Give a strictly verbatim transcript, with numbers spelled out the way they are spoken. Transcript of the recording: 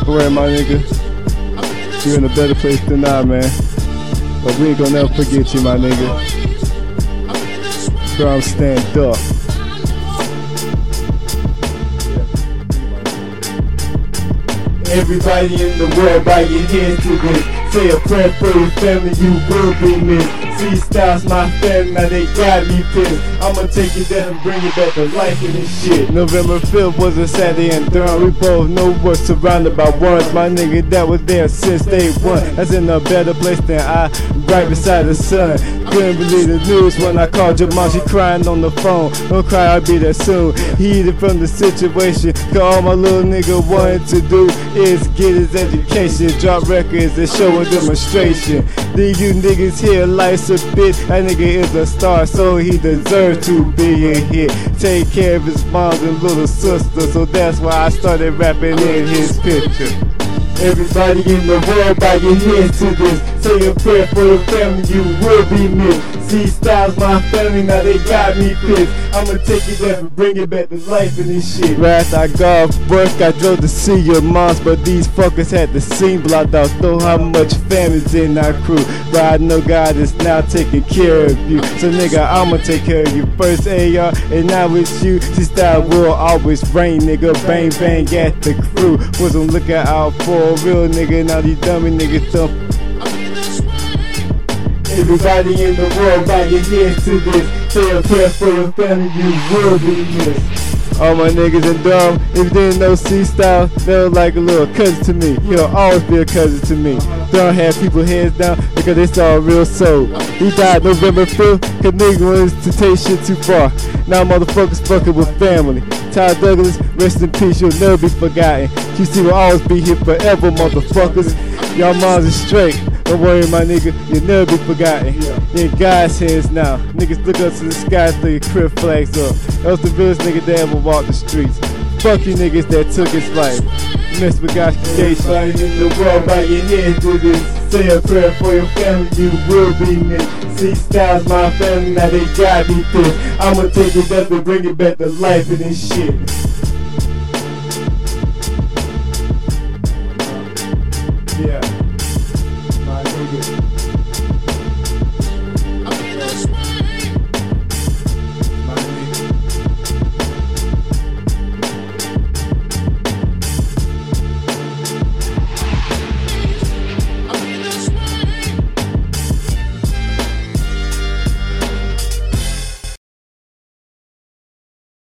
Where my nigga? You're in a better place than I, man. But we ain't gonna never forget you, my nigga. From stand up. Everybody in the world, bow your heads to this. Say a prayer for your family, you will be missed. C Styles, my family, now they got me pissed. I'ma take it down and bring it back to life in this shit. November fifth was a Saturday in Durham. We both know we're surrounded by ones. My nigga that was there since day one. That's in a better place than I, right beside the sun. Couldn't believe the news when I called your mom. She crying on the phone. Don't cry, I'll be there soon. Heated from the situation. Cause all my little nigga wanted to do is get his education. Drop records and show a demonstration. These you niggas here, life's a bitch. That nigga is a star, so he deserves to be a hit. Take care of his mom and little sister, so that's why I started rapping in his picture. Everybody in the world, bow your heads to this. Say a prayer for your family, you will be missed. C Styles, my family, now they got me pissed. I'ma take it there and bring it back to life in this shit. Right after I got off work, I drove to see your moms, but these fuckers had the scene blocked out. Know how much family's in our crew, but I know God is now taking care of you. So nigga, I'ma take care of you first, A R, and now with you. C Styles will always reign, nigga. Bang bang at the crew. Was on lookout out for a real nigga. Now these dummy niggas thump. Everybody in the world, bow your heads to this. Say a prayer for your family, you will be missed. All my niggas in Durham, if you didn't know C Styles, they were like a little cousin to me. He'll always be a cousin to me. Durham had people heads down because they saw a real soul. He died November fifth, cause niggas wanted to take shit too far. Now motherfuckers fucking with family. Ty Douglas, rest in peace, you'll never be forgotten. Q C will always be here forever, motherfuckers. Y'all moms are straight. Don't worry, my nigga, you'll never be forgotten. You're in God's hands now. Niggas look up to the sky, throw your crib flags up. That was the realest nigga that ever walked the streets. Fuck you niggas that took his life. Miss Bogashki. Everybody in the world, bow your heads to this. Say a prayer for your family, you will be missed. C Styles, my family, now they got me pissed. I'ma take it up and bring it back to life in this shit.